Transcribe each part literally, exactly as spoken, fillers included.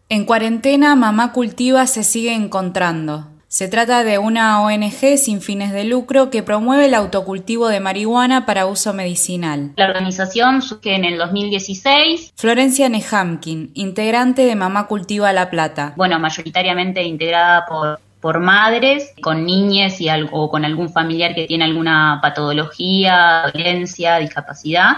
En cuarentena, Mamá Cultiva se sigue encontrando. Se trata de una O N G sin fines de lucro que promueve el autocultivo de marihuana para uso medicinal. La organización surge en el dos mil dieciséis. Florencia Nehamkin, integrante de Mamá Cultiva La Plata. Bueno, mayoritariamente integrada por, por madres con niñes y algo, o con algún familiar que tiene alguna patología, dolencia, discapacidad.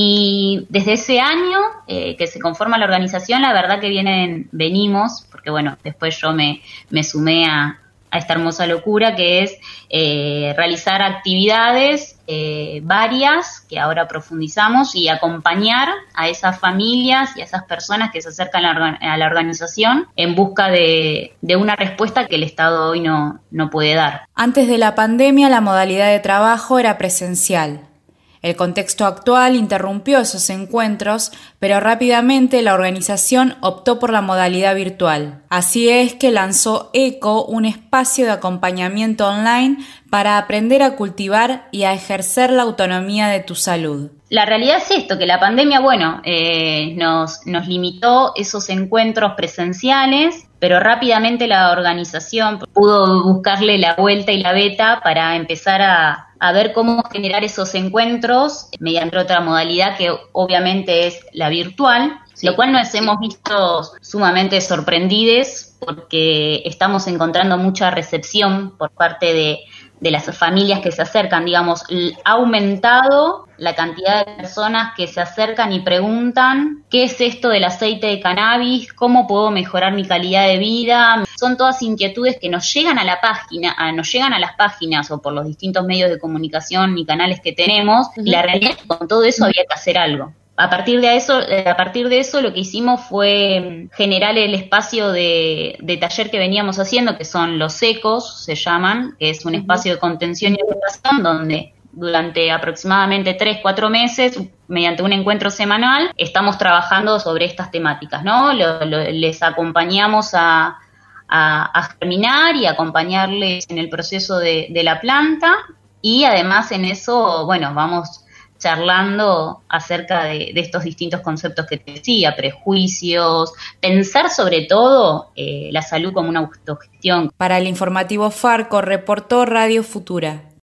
Y desde ese año eh, que se conforma la organización, la verdad que vienen, venimos, porque bueno, después yo me, me sumé a a esta hermosa locura que es eh, realizar actividades eh, varias que ahora profundizamos y acompañar a esas familias y a esas personas que se acercan a la, a la organización en busca de, de una respuesta que el Estado hoy no, no puede dar. Antes de la pandemia, la modalidad de trabajo era presencial. El contexto actual interrumpió esos encuentros, pero rápidamente la organización optó por la modalidad virtual. Así es que lanzó ECO, un espacio de acompañamiento online para aprender a cultivar y a ejercer la autonomía de tu salud. La realidad es esto, que la pandemia, bueno, eh, nos, nos limitó esos encuentros presenciales, pero rápidamente la organización pudo buscarle la vuelta y la beta para empezar a, a ver cómo generar esos encuentros mediante otra modalidad que obviamente es la virtual, sí, lo cual nos sí. hemos visto sumamente sorprendidos porque estamos encontrando mucha recepción por parte de de las familias que se acercan, digamos, ha aumentado la cantidad de personas que se acercan y preguntan qué es esto del aceite de cannabis, cómo puedo mejorar mi calidad de vida. Son todas inquietudes que nos llegan a la página, a, nos llegan a las páginas o por los distintos medios de comunicación y canales que tenemos, uh-huh. y la realidad es que con todo eso había que hacer algo. A partir de eso, a partir de eso lo que hicimos fue generar el espacio de, de taller que veníamos haciendo, que son los ECOs, se llaman, que es un espacio de contención y educación donde durante aproximadamente tres, cuatro meses, mediante un encuentro semanal, estamos trabajando sobre estas temáticas, ¿no? Lo, lo, les acompañamos a, a, a germinar y acompañarles en el proceso de, de la planta y además en eso, bueno, vamos charlando acerca de, de estos distintos conceptos que te decía, prejuicios, pensar sobre todo eh, la salud como una autogestión. Para el informativo Farco reportó Radio Futura.